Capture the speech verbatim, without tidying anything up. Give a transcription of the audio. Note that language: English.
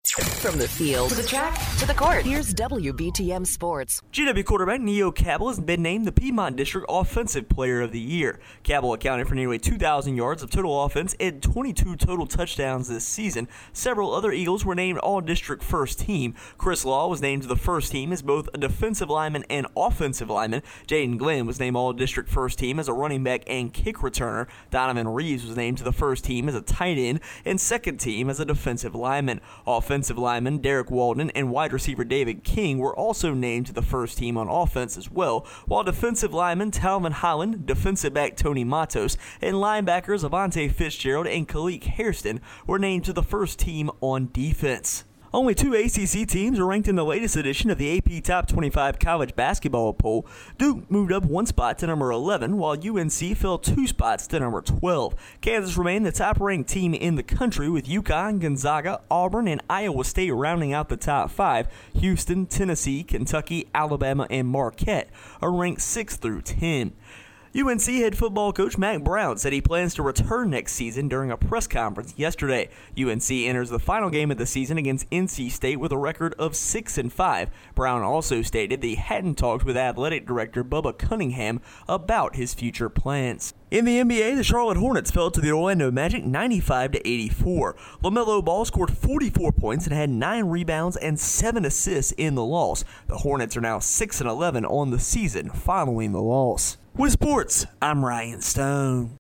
From the field to the track to the court, here's W B T M Sports. G W quarterback Neo Cabell has been named the Piedmont District Offensive Player of the Year. Cabell accounted for nearly two thousand yards of total offense and twenty-two total touchdowns this season. Several other Eagles were named All-District First Team. Chris Law was named to the First Team as both a defensive lineman and offensive lineman. Jaden Glenn was named All-District First Team as a running back and kick returner. Donovan Reeves was named to the First Team as a tight end and Second Team as a defensive lineman. Offensive lineman Derek Walden and wide receiver David King were also named to the First Team on offense as well, while defensive lineman Talvin Holland, defensive back Tony Matos, and linebackers Avante Fitzgerald and Kalik Hairston were named to the First Team on defense. Only two A C C teams are ranked in the latest edition of the A P Top twenty-five College Basketball Poll. Duke moved up one spot to number eleven, while U N C fell two spots to number twelve. Kansas remained the top-ranked team in the country, with UConn, Gonzaga, Auburn, and Iowa State rounding out the top five. Houston, Tennessee, Kentucky, Alabama, and Marquette are ranked six through ten. U N C head football coach Mack Brown said he plans to return next season during a press conference yesterday. U N C enters the final game of the season against N C State with a record of six and five. Brown also stated that he hadn't talked with athletic director Bubba Cunningham about his future plans. In the N B A, the Charlotte Hornets fell to the Orlando Magic ninety-five to eighty-four. LaMelo Ball scored forty-four points and had nine rebounds and seven assists in the loss. The Hornets are now six and eleven on the season following the loss. With sports, I'm Ryan Stone.